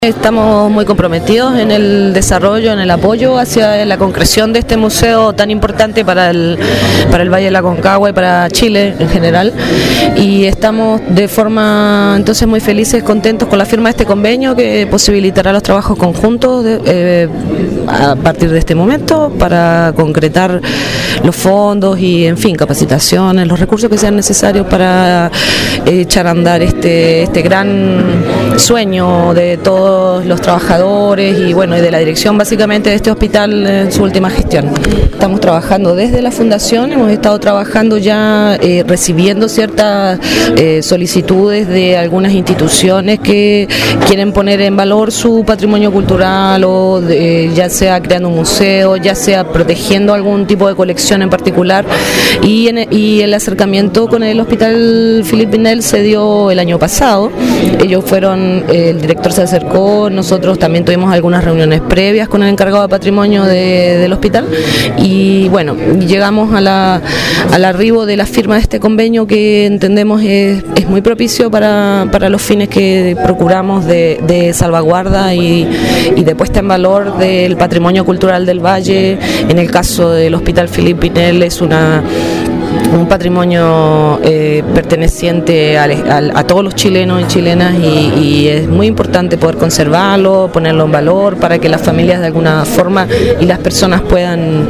Estamos muy comprometidos en el desarrollo, en el apoyo hacia la concreción de este museo tan importante para el Valle de la Aconcagua y para Chile en general, y estamos de forma entonces muy felices, contentos con la firma de este convenio que posibilitará los trabajos conjuntos a partir de este momento para concretar los fondos y en fin, capacitaciones, los recursos que sean necesarios para echar a andar este gran sueño de todos los trabajadores y bueno, y de la dirección básicamente de este hospital en su última gestión. Estamos trabajando desde la fundación, hemos estado trabajando ya recibiendo ciertas solicitudes de algunas instituciones que quieren poner en valor su patrimonio cultural o ya sea creando un museo, ya sea protegiendo algún tipo de colección en particular, y el acercamiento con el Hospital Philippe Pinel se dio el año pasado. Ellos fueron, el director se acercó, nosotros también tuvimos algunas reuniones previas con el encargado de patrimonio del hospital y bueno, llegamos al arribo de la firma de este convenio que entendemos es muy propicio para los fines que procuramos de salvaguarda y de puesta en valor del patrimonio cultural del Valle. En el caso del Hospital Philippe Pinel es un patrimonio perteneciente a todos los chilenos y chilenas y es muy importante poder conservarlo, ponerlo en valor para que las familias de alguna forma y las personas puedan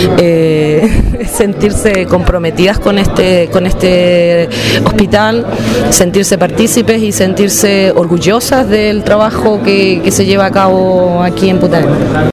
sentirse comprometidas con este hospital, sentirse partícipes y sentirse orgullosas del trabajo que se lleva a cabo aquí en Punta Arenas.